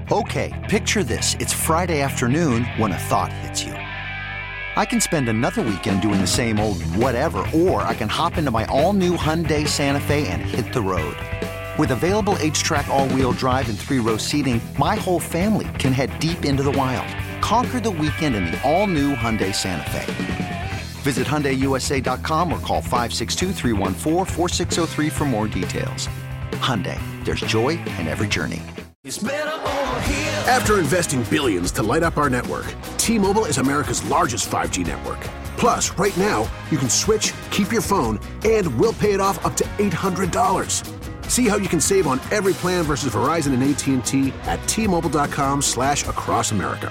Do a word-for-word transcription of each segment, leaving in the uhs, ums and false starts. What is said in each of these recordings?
Okay, picture this. It's Friday afternoon when a thought hits you. I can spend another weekend doing the same old whatever, or I can hop into my all-new Hyundai Santa Fe and hit the road. With available H-Track all-wheel drive and three-row seating, my whole family can head deep into the wild. Conquer the weekend in the all-new Hyundai Santa Fe. Visit Hyundai U S A dot com or call five six two, three one four, four six zero three for more details. Hyundai, there's joy in every journey. After investing billions to light up our network, T-Mobile is America's largest five G network. Plus, right now, you can switch, keep your phone, and we'll pay it off up to eight hundred dollars. See how you can save on every plan versus Verizon and A T and T at T-Mobile.com slash across America.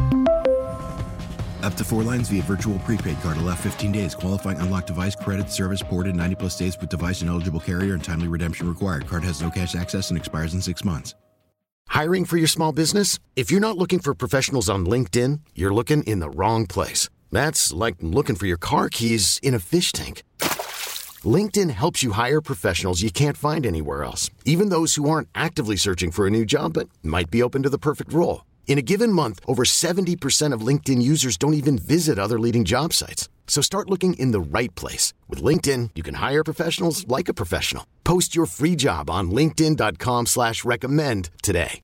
Up to four lines via virtual prepaid card. Allow fifteen days. Qualifying unlocked device credit service ported ninety plus days with device and eligible carrier and timely redemption required. Card has no cash access and expires in six months. Hiring for your small business? If you're not looking for professionals on LinkedIn, you're looking in the wrong place. That's like looking for your car keys in a fish tank. LinkedIn helps you hire professionals you can't find anywhere else, even those who aren't actively searching for a new job but might be open to the perfect role. In a given month, over seventy percent of LinkedIn users don't even visit other leading job sites. So start looking in the right place. With LinkedIn, you can hire professionals like a professional. Post your free job on linkedin.com slash recommend today.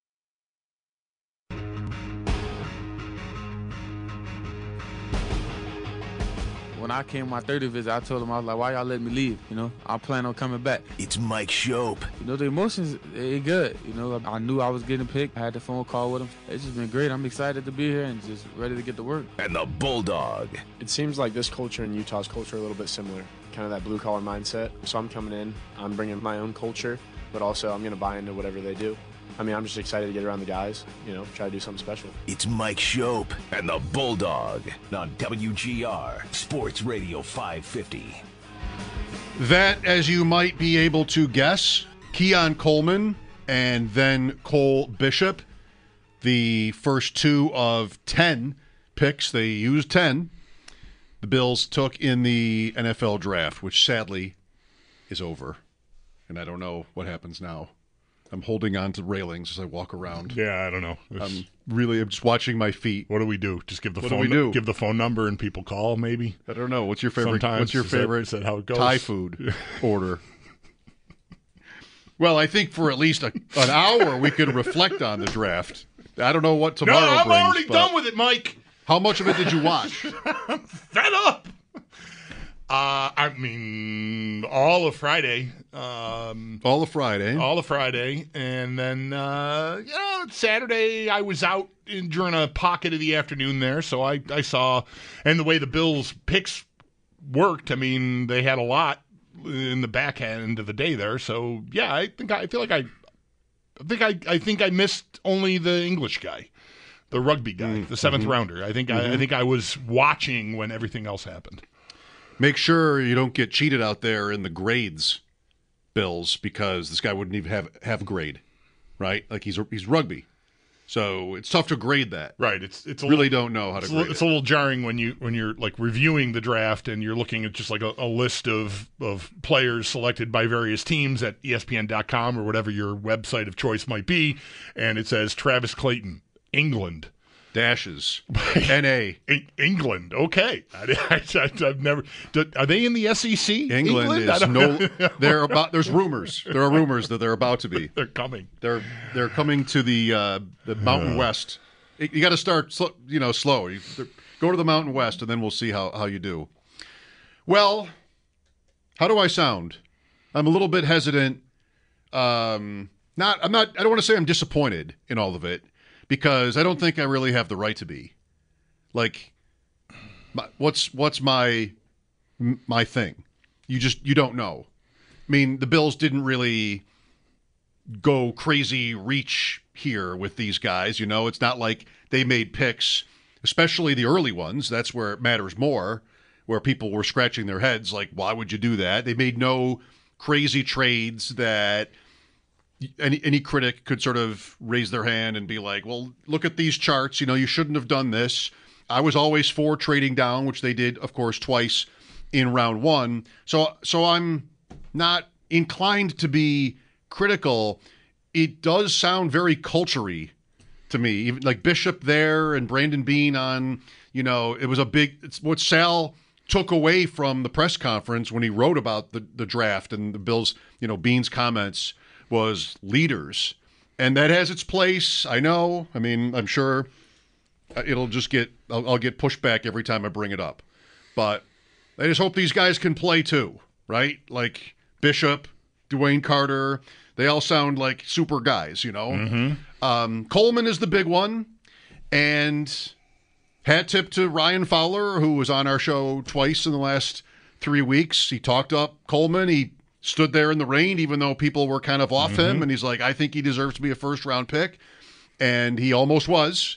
When I came my thirtieth visit, I told him, I was like, why y'all letting me leave? You know, I plan on coming back. It's Mike Schopp. You know, the emotions, they good. You know, I knew I was getting picked. I had the phone call with him. It's just been great. I'm excited to be here and just ready to get to work. And the Bulldog. It seems like this culture and Utah's culture are a little bit similar, kind of that blue-collar mindset. So I'm coming in, I'm bringing my own culture, but also I'm going to buy into whatever they do. I mean, I'm just excited to get around the guys, you know, try to do something special. It's Mike Schopp and the Bulldog on W G R Sports Radio five fifty. That, as you might be able to guess, Keon Coleman and then Cole Bishop, the first two of ten picks. They used ten. The Bills took in the N F L draft, which sadly is over. And I don't know what happens now. I'm holding on to railings as I walk around. Yeah, I don't know. It's, I'm really I'm just watching my feet. What do we do? Just give the what phone. Do we do? Give the phone number and people call. Maybe. I don't know. What's your favorite? Sometimes, what's your is favorite? That, is that how it goes? Thai food order. Well, I think for at least a, an hour we could reflect on the draft. I don't know what tomorrow no, I'm brings. already done with it, Mike. How much of it did you watch? I'm fed up. Uh, I mean, all of Friday. Um, all of Friday. All of Friday. And then, uh, you know, Saturday I was out in, during a pocket of the afternoon there, so I, I saw, and the way the Bills' picks worked, I mean, they had a lot in the back end of the day there. So, yeah, I think I, I feel like I, I think I, I think I missed only the English guy, the rugby guy, mm, the seventh mm-hmm. rounder. I think mm-hmm. I, I think I was watching when everything else happened. Make sure you don't get cheated out there in the grades, Bills, because this guy wouldn't even have have a grade, right? Like he's he's rugby, so it's tough to grade that. Right. It's it's a really little, don't know how to. It's, grade a, it's it. a little jarring when you when you're like reviewing the draft and you're looking at just like a, a list of of players selected by various teams at E S P N dot com or whatever your website of choice might be, and it says Travis Clayton, England. Dashes. N A. England. Okay. I, I, I've never. Are they in the S E C? England, England? is no. They're about. There's rumors. There are rumors that they're about to be. They're coming. They're they're coming to the uh, the Mountain uh. West. You got to start, sl- you know, slow. You go to the Mountain West, and then we'll see how, how you do. Well, how do I sound? I'm a little bit hesitant. Um, not. I'm not. I don't want to say I'm disappointed in all of it. Because I don't think I really have the right to be. Like, my, what's what's my my thing? You just you don't know. I mean, the Bills didn't really go crazy reach here with these guys. You know, it's not like they made picks, especially the early ones. That's where it matters more. Where people were scratching their heads, like, why would you do that? They made no crazy trades that. Any any critic could sort of raise their hand and be like, well, look at these charts. You know, you shouldn't have done this. I was always for trading down, which they did, of course, twice in round one. So so I'm not inclined to be critical. It does sound very culture-y to me. Even like Bishop there and Brandon Beane on, you know, it was a big, it's what Sal took away from the press conference when he wrote about the, the draft and the Bills, you know, Beane's comments was leaders. And that has its place. I know. I mean, I'm sure it'll just get, I'll, I'll get pushback every time I bring it up. But I just hope these guys can play too, right? Like Bishop, Dwayne Carter, they all sound like super guys, you know? Mm-hmm. Um, Coleman is the big one. And hat tip to Ryan Fowler, who was on our show twice in the last three weeks. He talked up Coleman. He stood there in the rain, even though people were kind of off mm-hmm. him. And he's like, I think he deserves to be a first-round pick. And he almost was.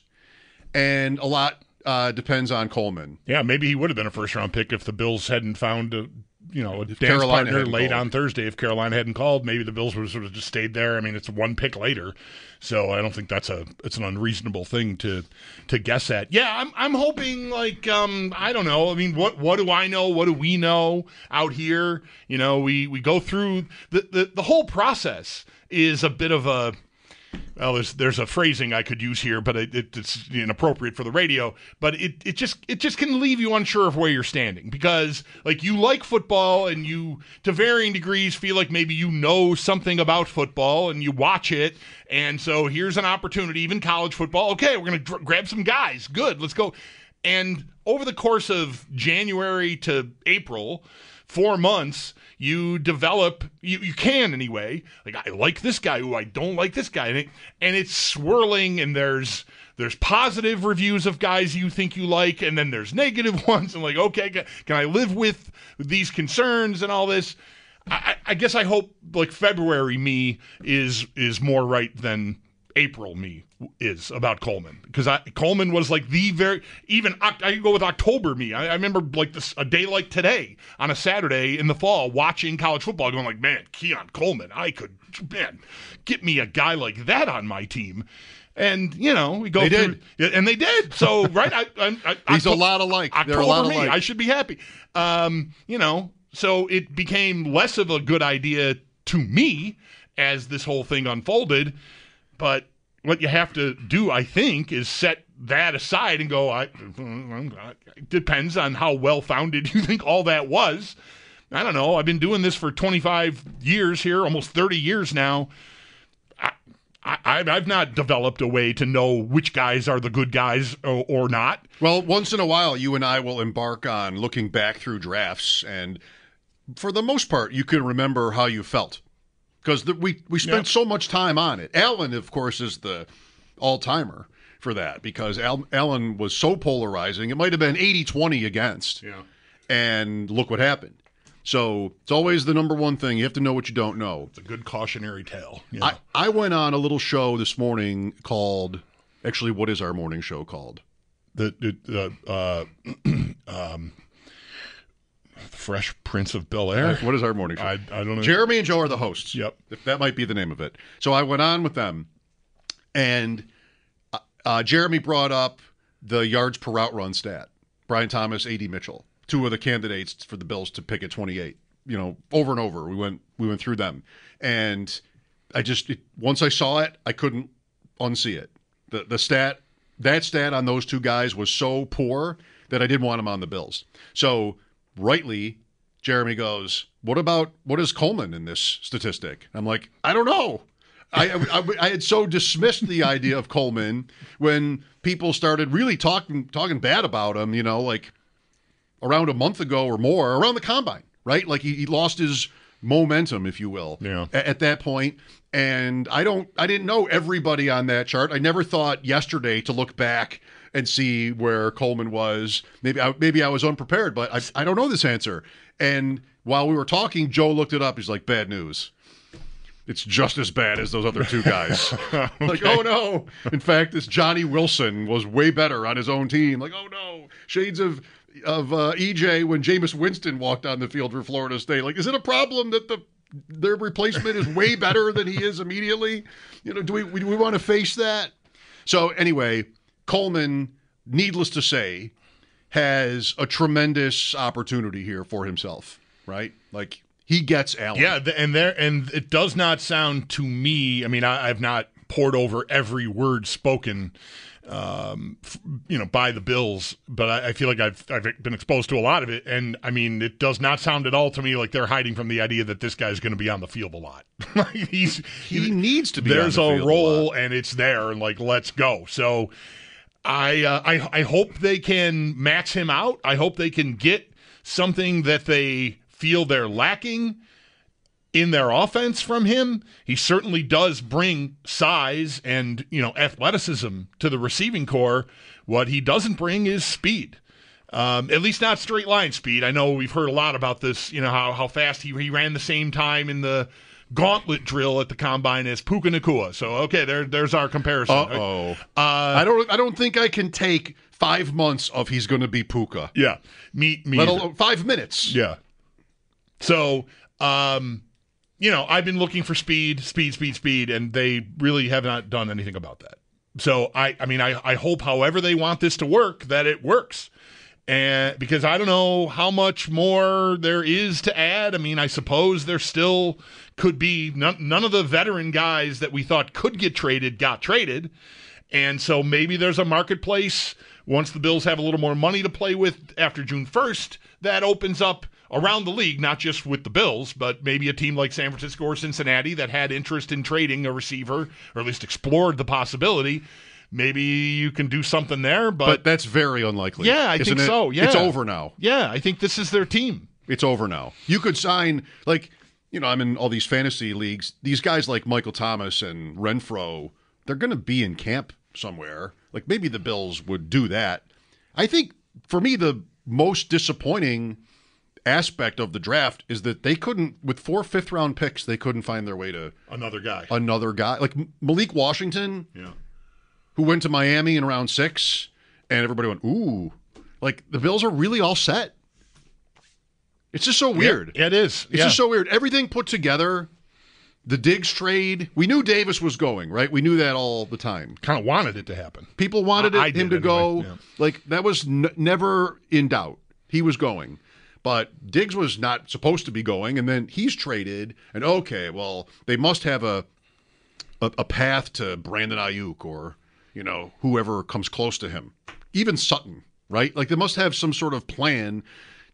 And a lot uh, depends on Coleman. Yeah, maybe he would have been a first-round pick if the Bills hadn't found a, you know, a If dance Carolina partner hadn't late called. on Thursday. If Carolina hadn't called, maybe the Bills would have sort of just stayed there. I mean, it's one pick later. So I don't think that's a it's an unreasonable thing to to guess at. Yeah, I'm I'm hoping like um I don't know. I mean, what what do I know? What do we know out here? You know, we we go through the the, the whole process is a bit of a well, there's there's a phrasing I could use here, but it, it, it's inappropriate for the radio. But it, it just it just can leave you unsure of where you're standing because like you like football and you to varying degrees feel like maybe you know something about football and you watch it, and so here's an opportunity, even college football. Okay, we're gonna dr- grab some guys. Good, let's go. And over the course of January to April, four months. You develop, you, you can anyway, like I like this guy, ooh, I don't like this guy. And, it, and it's swirling and there's there's positive reviews of guys you think you like and then there's negative ones and like, okay, can, can I live with these concerns and all this? I, I guess I hope like February me is is more right than April me is about Coleman because I, Coleman was like the very even I can go with October me. I, I remember like this a day like today on a Saturday in the fall watching college football, going like, man, Keon Coleman, I could man get me a guy like that on my team. And you know we go they through, did. and they did. So right, I, I, I, he's October, a lot alike. October They're a lot me, alike. I should be happy. Um, you know, so it became less of a good idea to me as this whole thing unfolded. But what you have to do, I think, is set that aside and go, I, it depends on how well-founded you think all that was. I don't know. I've been doing this for twenty-five years here, almost thirty years now. I, I, I've not developed a way to know which guys are the good guys or, or not. Well, once in a while, you and I will embark on looking back through drafts, and for the most part, you can remember how you felt. Because we, we spent Yep. so much time on it. Allen, of course, is the all-timer for that because Al, Allen was so polarizing. It might have been eighty twenty against. Yeah. And look what happened. So it's always the number one thing. You have to know what you don't know. It's a good cautionary tale. You know? I, I went on a little show this morning called – actually, what is our morning show called? The, the uh, um, Fresh Prince of Bel-Air. What is our morning show? I, I don't know. Jeremy and Joe are the hosts. Yep. That might be the name of it. So I went on with them, and uh, Jeremy brought up the yards per route run stat. Brian Thomas, A D Mitchell, two of the candidates for the Bills to pick at twenty-eight. You know, over and over, we went we went through them, and I just it, once I saw it, I couldn't unsee it. The the stat that stat on those two guys was so poor that I didn't want them on the Bills. So rightly, Jeremy goes, what about, what is Coleman in this statistic? I'm like, I don't know. I, I, I had so dismissed the idea of Coleman when people started really talking talking bad about him, you know, like around a month ago or more, around the combine, right? Like he, he lost his momentum, if you will, yeah. at, at that point. And I don't, I didn't know everybody on that chart. I never thought yesterday to look back and see where Coleman was. Maybe I, maybe I was unprepared, but I, I don't know this answer. And while we were talking, Joe looked it up. He's like, bad news. It's just as bad as those other two guys. Okay. Like, oh, no. In fact, this Johnny Wilson was way better on his own team. Like, oh, no. Shades of of uh, E J when Jameis Winston walked on the field for Florida State. Like, is it a problem that the their replacement is way better than he is immediately? You know, do we do we want to face that? So anyway, Coleman, needless to say, has a tremendous opportunity here for himself, right? Like, he gets Allen. Yeah, and there and it does not sound to me, I mean, I, I've not poured over every word spoken, um, f- you know, by the Bills. But I, I feel like I've I've been exposed to a lot of it, and I mean, it does not sound at all to me like they're hiding from the idea that this guy's going to be on the field a lot. He's he needs to be. There's on the a field role, a and it's there, and like, let's go. So. I, uh, I I hope they can max him out. I hope they can get something that they feel they're lacking in their offense from him. He certainly does bring size and, you know, athleticism to the receiving core. What he doesn't bring is speed. Um, at least not straight line speed. I know we've heard a lot about this, you know, how, how fast he, he ran the same time in the gauntlet drill at the combine as Puka Nacua. So okay, there there's our comparison. Uh-oh. Uh I don't I don't think I can take five months of he's going to be Puka. Yeah. Me me. Let either. alone five minutes. Yeah. So, um, you know, I've been looking for speed, speed, speed, speed, and they really have not done anything about that. So I I mean I I hope however they want this to work that it works. And because I don't know how much more there is to add. I mean, I suppose there still could be none, none of the veteran guys that we thought could get traded got traded. And so maybe there's a marketplace once the Bills have a little more money to play with after June first that opens up around the league, not just with the Bills, but maybe a team like San Francisco or Cincinnati that had interest in trading a receiver or at least explored the possibility. Maybe you can do something there, but, but that's very unlikely. Yeah, I isn't think it? so. Yeah, it's over now. Yeah, I think this is their team. It's over now. You could sign, like, you know, I'm in all these fantasy leagues. These guys like Michael Thomas and Renfro, they're going to be in camp somewhere. Like, maybe the Bills would do that. I think, for me, the most disappointing aspect of the draft is that they couldn't, with four fifth-round picks, they couldn't find their way to another guy. Another guy. Like, Malik Washington. Yeah. Who went to Miami in round six, and everybody went, ooh. Like, the Bills are really all set. It's just so weird. Yeah, it is. It's yeah. just so weird. Everything put together, the Diggs trade, we knew Davis was going, right? We knew that all the time. Kind of wanted it to happen. People wanted I, it, I him to anyway. go. Yeah. Like, that was n- never in doubt. He was going. But Diggs was not supposed to be going, and then he's traded, and okay, well, they must have a a, a path to Brandon Ayuk or, you know, whoever comes close to him. Even Sutton, right? Like, they must have some sort of plan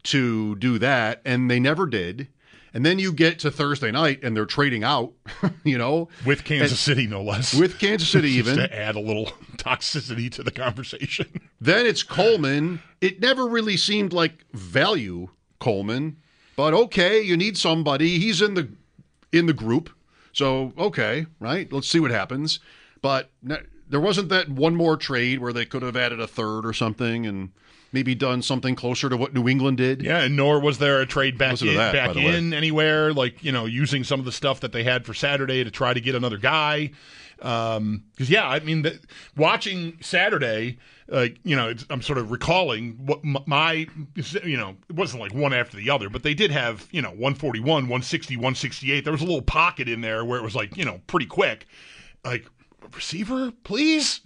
to do that, and they never did. And then you get to Thursday night, and they're trading out, you know. With Kansas and, City, no less. With Kansas City, even. Just to add a little toxicity to the conversation. Then it's Coleman. It never really seemed like value Coleman, but okay, you need somebody. He's in the in the group, so okay, right? Let's see what happens. But there wasn't that one more trade where they could have added a third or something and maybe done something closer to what New England did. Yeah, and nor was there a trade back Listen in, to that, back by the way. in anywhere, like, you know, using some of the stuff that they had for Saturday to try to get another guy. Because, um, yeah, I mean, the, watching Saturday, like, you know, it's, I'm sort of recalling what my, you know, it wasn't like one after the other, but they did have, you know, one forty-one, one sixty, one sixty-eight. There was a little pocket in there where it was like, you know, pretty quick. Like, receiver, please?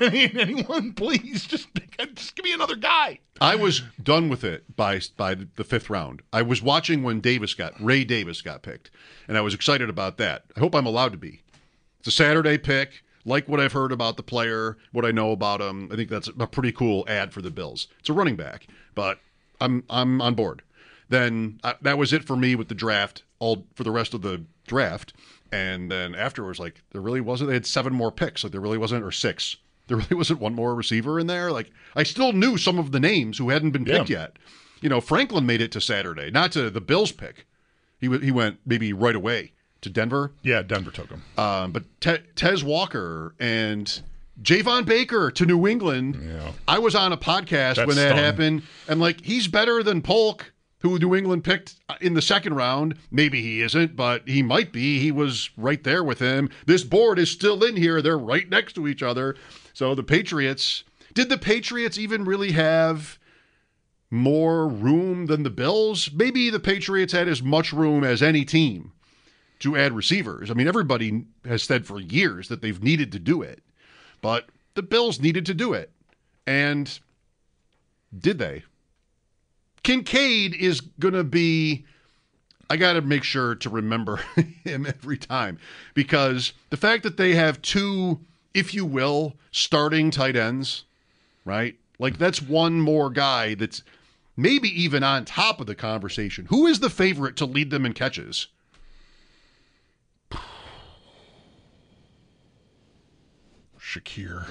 Anyone, please? Just, just give me another guy. I was done with it by by the fifth round. I was watching when Davis got, Ray Davis got picked, and I was excited about that. I hope I'm allowed to be. It's a Saturday pick. Like what I've heard about the player, what I know about him. I think that's a pretty cool ad for the Bills. It's a running back, but I'm I'm on board. Then uh, that was it for me with the draft, all for the rest of the draft. And then afterwards, like, there really wasn't, they had seven more picks. Like, there really wasn't, or six. There really wasn't one more receiver in there. Like, I still knew some of the names who hadn't been picked Yeah. yet. You know, Franklin made it to Saturday, not to the Bills pick. He w- he went maybe right away to Denver. Yeah, Denver took him. Um, but Te- Tez Walker and Javon Baker to New England. Yeah. I was on a podcast That's when that stunning. happened, and like, he's better than Polk, who New England picked in the second round. Maybe he isn't, but he might be. He was right there with him. This board is still in here. They're right next to each other. So the Patriots, did the Patriots even really have more room than the Bills? Maybe the Patriots had as much room as any team to add receivers. I mean, everybody has said for years that they've needed to do it, but the Bills needed to do it. And did they? Kincaid is going to be I got to make sure to remember him every time, because the fact that they have two, if you will, starting tight ends, right? Like, that's one more guy that's maybe even on top of the conversation. Who is the favorite to lead them in catches? Shakir.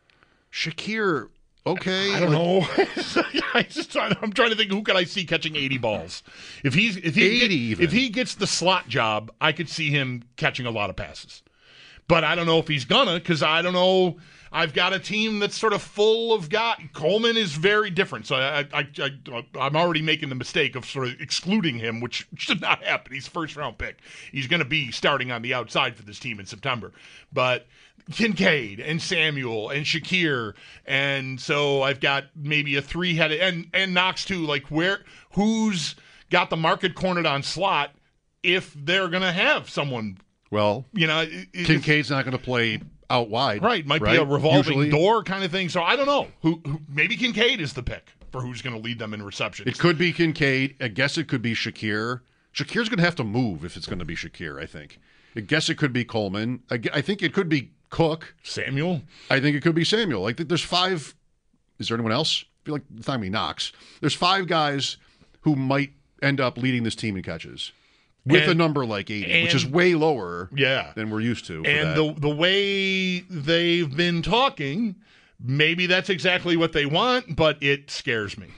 Shakir, okay. I don't know. I just try, I'm trying to think, who could I see catching eighty balls? If he's if he eighty get, even. if he gets the slot job, I could see him catching a lot of passes. But I don't know if he's gonna, because I don't know. I've got a team that's sort of full of guys. Coleman is very different, so I, I, I, I'm already making the mistake of sort of excluding him, which should not happen. He's first round pick. He's going to be starting on the outside for this team in September. But Kincaid and Samuel and Shakir, and so I've got maybe a three-headed, and and Knox too. Like, where who's got the market cornered on slot if they're going to have someone? Well, you know, it, Kincaid's not going to play out wide. Right, might right? be a revolving Usually. door kind of thing. So I don't know. Who, who maybe Kincaid is the pick for who's going to lead them in receptions. It could be Kincaid. I guess it could be Shakir. Shakir's going to have to move if it's going to be Shakir, I think. I guess it could be Coleman. I, I think it could be Cook. Samuel. I think it could be Samuel. Like, there's five. Is there anyone else? I feel like it's not going to be Knox. There's five guys who might end up leading this team in catches. With and, a number like eighty, and, which is way lower yeah. than we're used to. And the the way they've been talking, maybe that's exactly what they want, but it scares me.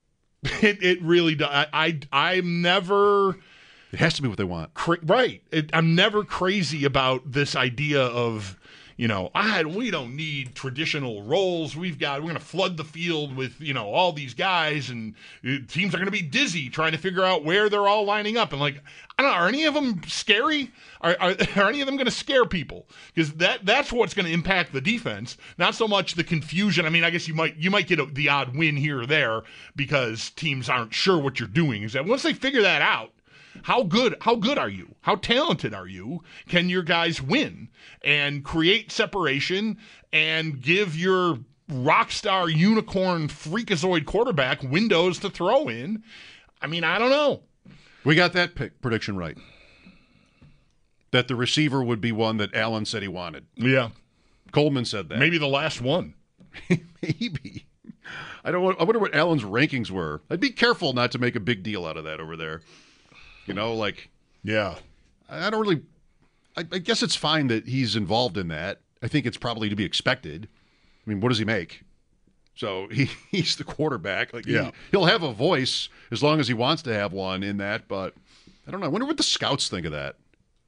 It it really does. I, I, I'm never... It has to be what they want. Cra- right. It, I'm never crazy about this idea of, you know, I we don't need traditional roles. We've got, we're going to flood the field with, you know, all these guys, and uh, teams are going to be dizzy trying to figure out where they're all lining up. And like, I don't know, are any of them scary? Are are, are any of them going to scare people? Because that that's what's going to impact the defense, not so much the confusion. I mean, I guess you might you might get a, the odd win here or there because teams aren't sure what you're doing. Is that once they figure that out, How good how good are you? How talented are you? Can your guys win and create separation and give your rock star unicorn freakazoid quarterback windows to throw in? I mean, I don't know. We got that pick prediction right. That the receiver would be one that Allen said he wanted. Yeah. Coleman said that. Maybe the last one. Maybe. I don't. I wonder what Allen's rankings were. I'd be careful not to make a big deal out of that over there. You know, like, yeah, I don't really, I, I guess it's fine that he's involved in that. I think it's probably to be expected. I mean, what does he make? So he, he's the quarterback. Like, yeah. he, he'll have a voice as long as he wants to have one in that, but I don't know. I wonder what the scouts think of that.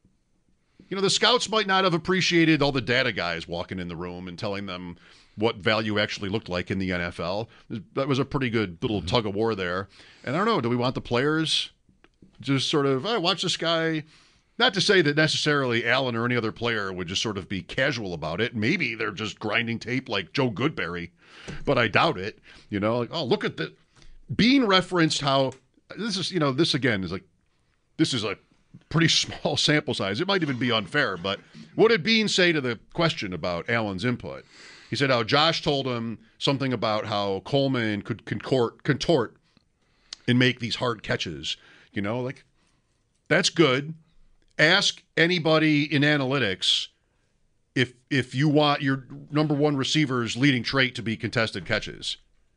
You know, the scouts might not have appreciated all the data guys walking in the room and telling them what value actually looked like in the N F L. That was a pretty good little tug of war there. And I don't know, do we want the players just sort of, I oh, watch this guy, not to say that necessarily Allen or any other player would just sort of be casual about it. Maybe they're just grinding tape like Joe Goodberry, but I doubt it. You know, like, oh, look at the, Bean referenced how, this is, you know, this again is like, this is a pretty small sample size. It might even be unfair, but what did Bean say to the question about Allen's input? He said how Josh told him something about how Coleman could contort, contort and make these hard catches. You know, like, that's good. Ask anybody in analytics if if you want your number one receiver's leading trait to be contested catches.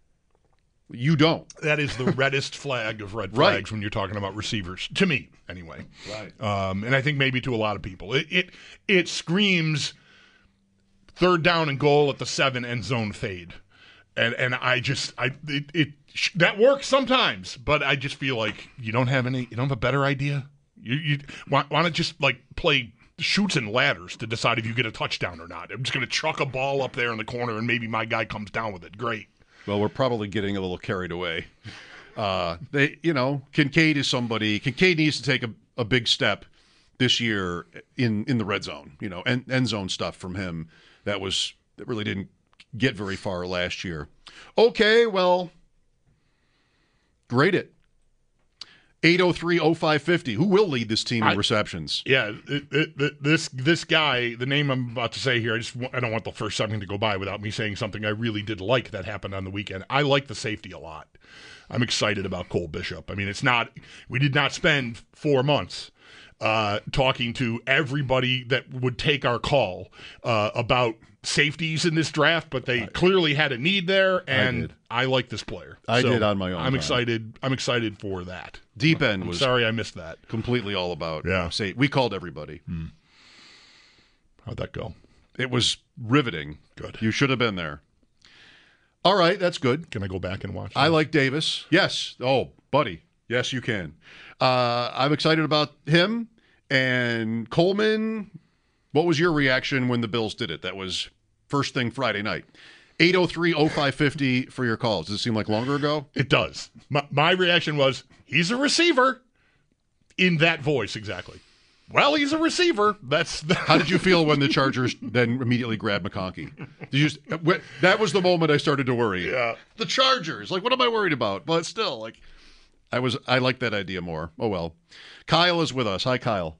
You don't. That is the reddest flag of red Right. flags when you're talking about receivers, to me, anyway. Right. Um, and I think maybe to a lot of people. It it, it screams third down and goal at the seven end zone fade. And and I just I it, it that works sometimes, but I just feel like you don't have any you don't have a better idea. You you why, why not just like play shoots and ladders to decide if you get a touchdown or not? I'm just going to chuck a ball up there in the corner and maybe my guy comes down with it. Great. Well, we're probably getting a little carried away. Uh, they, you know, Kincaid is somebody. Kincaid needs to take a, a big step this year in, in the red zone. You know, end, end zone stuff from him that was that really didn't get very far last year. Okay, well, grade it. eight oh three oh five five oh. Who will lead this team in I, receptions? Yeah, it, it, it, this this guy, the name I'm about to say here, I just I don't want the first second to go by without me saying something I really did like that happened on the weekend. I like the safety a lot. I'm excited about Cole Bishop. I mean, it's not we did not spend four months uh, talking to everybody that would take our call uh, about safeties in this draft, but they clearly had a need there, and I, I like this player. I so did on my own. I'm time. excited. I'm excited for that. Deep end I'm was sorry I missed that. Completely all about. Yeah. Say we called everybody. Hmm. How'd that go? It was riveting. Good. You should have been there. All right, that's good. Can I go back and watch? I this? like Davis. Yes. Oh, buddy. Yes, you can. Uh, I'm excited about him and Coleman. What was your reaction when the Bills did it? That was first thing Friday night. eight oh three oh five five oh for your calls. Does it seem like longer ago? It does. My, my reaction was, he's a receiver. In that voice, exactly. Well, he's a receiver. That's the- How did you feel when the Chargers then immediately grabbed McConkey? Did you just, that was the moment I started to worry. Yeah. The Chargers. Like, what am I worried about? But still, like, I was. I like that idea more. Oh, well. Kyle is with us. Hi, Kyle.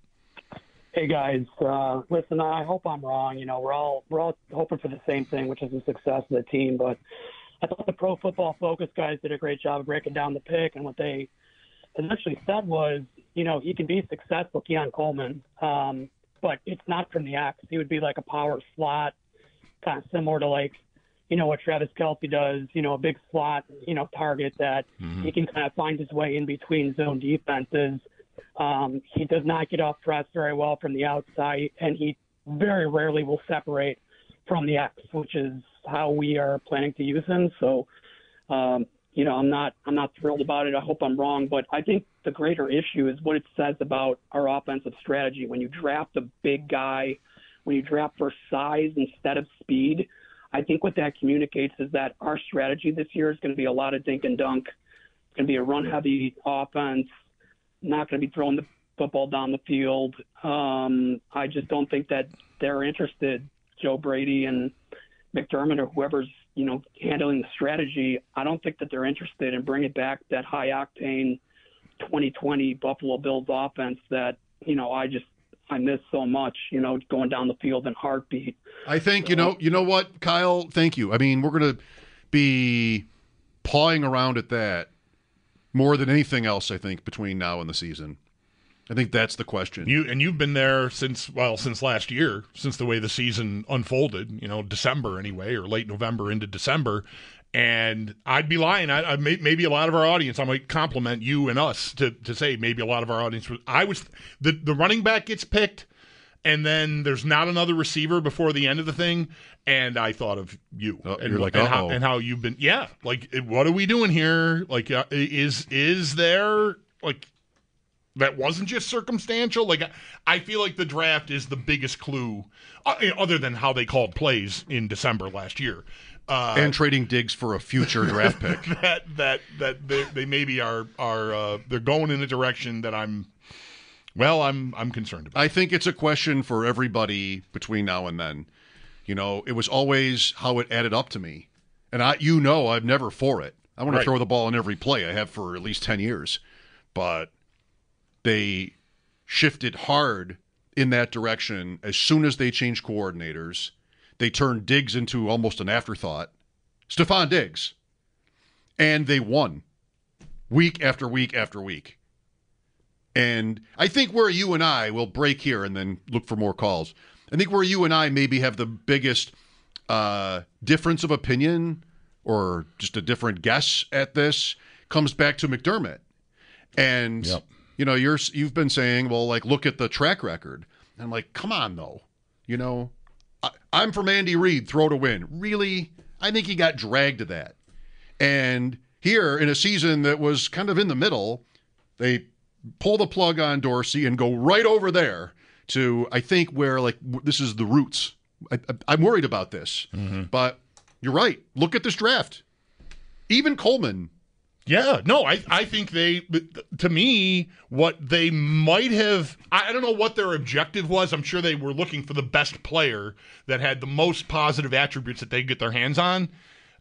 Hey guys, uh, listen. I hope I'm wrong. You know, we're all we're all hoping for the same thing, which is the success of the team. But I thought the Pro Football Focus guys did a great job of breaking down the pick, and what they essentially said was, you know, he can be successful, Keon Coleman, um, but it's not from the X. He would be like a power slot, kind of similar to like, you know, what Travis Kelce does. You know, a big slot, you know, target that mm-hmm. he can kind of find his way in between zone defenses. Um, he does not get off press very well from the outside, and he very rarely will separate from the X, which is how we are planning to use him. So, um, you know, I'm not I'm not thrilled about it. I hope I'm wrong, but I think the greater issue is what it says about our offensive strategy. When you draft a big guy, when you draft for size instead of speed, I think what that communicates is that our strategy this year is going to be a lot of dink and dunk. It's going to be a run-heavy offense. Not going to be throwing the football down the field. Um, I just don't think that they're interested, Joe Brady and McDermott or whoever's, you know, handling the strategy. I don't think that they're interested in bringing back that high-octane twenty twenty Buffalo Bills offense that, you know, I just I miss so much, you know, going down the field in heartbeat. I think, you know, you know what, Kyle, thank you. I mean, we're going to be pawing around at that more than anything else, I think, between now and the season. I think that's the question. You and you've been there since well, since last year, since the way the season unfolded. You know, December anyway, or late November into December. And I'd be lying. I, I may, maybe a lot of our audience, I might compliment you and us to to say maybe a lot of our audience. Was, I was the the running back gets picked, and then there's not another receiver before the end of the thing. And I thought of you, oh, and, you're like, and how, and how you've been. Yeah, like what are we doing here? Like, uh, is is there like that wasn't just circumstantial? Like, I feel like the draft is the biggest clue, uh, other than how they called plays in December last year, uh, and trading Diggs for a future draft pick. That that that they, they maybe are are uh, they're going in a direction that I'm. Well, I'm I'm concerned about. I think it's a question for everybody between now and then. You know, it was always how it added up to me. And I, you know, I'm never for it. I want to Right. throw the ball in every play. I have for at least ten years. But they shifted hard in that direction as soon as they changed coordinators. They turned Diggs into almost an afterthought. Stephon Diggs. And they won week after week after week. And I think where you and I will break here and then look for more calls. I think where you and I maybe have the biggest uh, difference of opinion or just a different guess at this comes back to McDermott. And, Yep. you know, you're, you've been saying, well, like, look at the track record. And I'm like, come on, though. You know, I, I'm from Andy Reid, throw to win. Really? I think he got dragged to that. And here, in a season that was kind of in the middle, they pull the plug on Dorsey and go right over there to, I think, where, like, w- this is the roots. I, I, I'm worried about this. Mm-hmm. But you're right. Look at this draft. Even Coleman. Yeah, no, I, I think they, to me, what they might have, I don't know what their objective was. I'm sure they were looking for the best player that had the most positive attributes that they could get their hands on.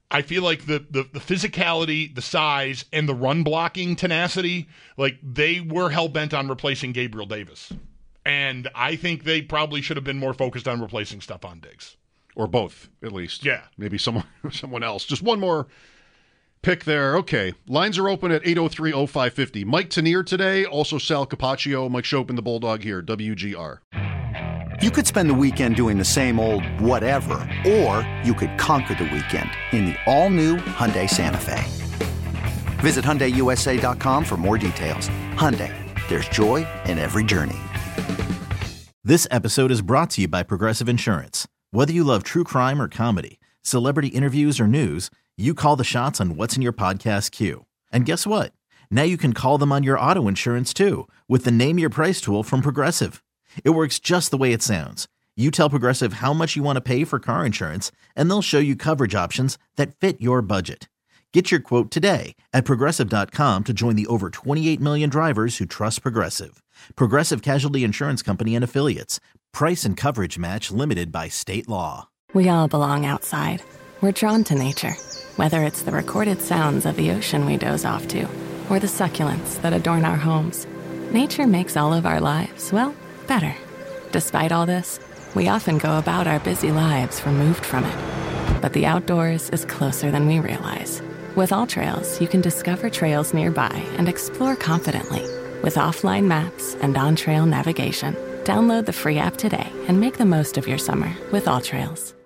I feel like the, the, the physicality, the size, and the run blocking tenacity, like they were hell-bent on replacing Gabriel Davis. And I think they probably should have been more focused on replacing Stephon Diggs. Or both, at least. Yeah. Maybe someone someone else. Just one more pick there. Okay. Lines are open at eight oh three oh five five oh. Mike Tanier today, also Sal Capaccio. Mike Chopin, the Bulldog here, W G R. You could spend the weekend doing the same old whatever, or you could conquer the weekend in the all-new Hyundai Santa Fe. Visit Hyundai U S A dot com for more details. Hyundai, there's joy in every journey. This episode is brought to you by Progressive Insurance. Whether you love true crime or comedy, celebrity interviews or news, you call the shots on what's in your podcast queue. And guess what? Now you can call them on your auto insurance too with the Name Your Price tool from Progressive. It works just the way it sounds. You tell Progressive how much you want to pay for car insurance, and they'll show you coverage options that fit your budget. Get your quote today at Progressive dot com to join the over twenty-eight million drivers who trust Progressive. Progressive Casualty Insurance Company and Affiliates. Price and coverage match limited by state law. We all belong outside. We're drawn to nature, whether it's the recorded sounds of the ocean we doze off to, or the succulents that adorn our homes. Nature makes all of our lives, well, better. Despite all this, we often go about our busy lives removed from it. But the outdoors is closer than we realize. With AllTrails, you can discover trails nearby and explore confidently. With offline maps and on-trail navigation, download the free app today and make the most of your summer with AllTrails.